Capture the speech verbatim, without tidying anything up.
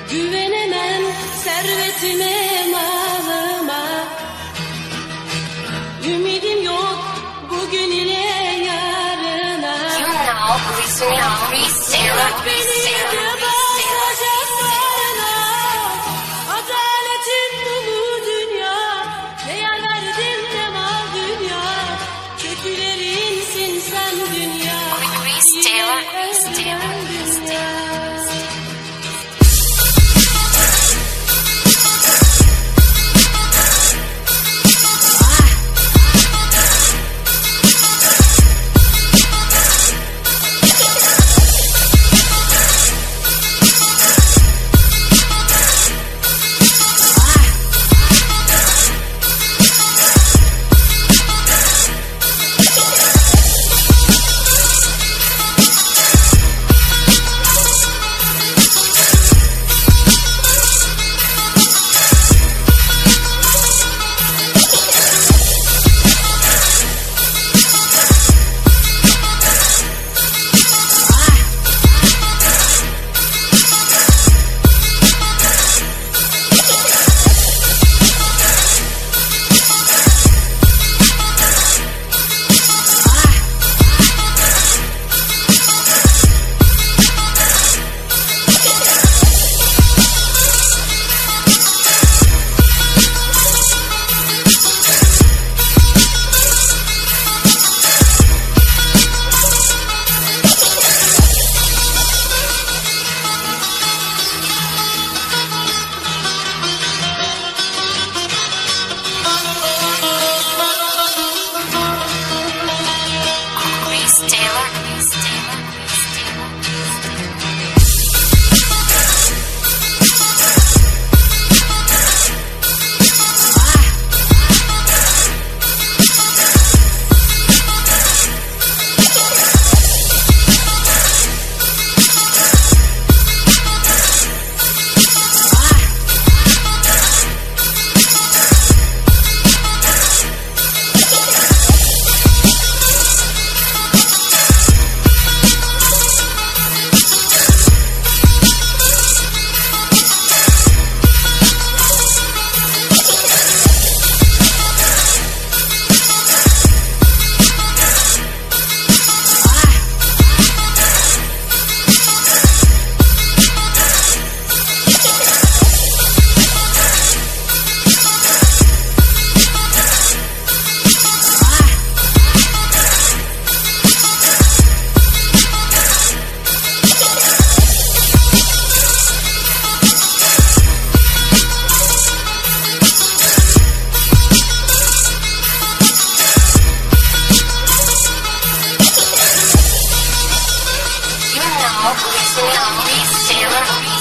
Güvenemem servetime, malıma. Ümidim yok bugün ile yarına. You know, listening freestyle, freestyle, Basacaklarına. Adaletin bu mu dünya? Ne yar verdin ne mal dünya. Kötülerinsin sen dünya. freestyle, freestyle, freestyle. You know, listening freestyle, freestyle.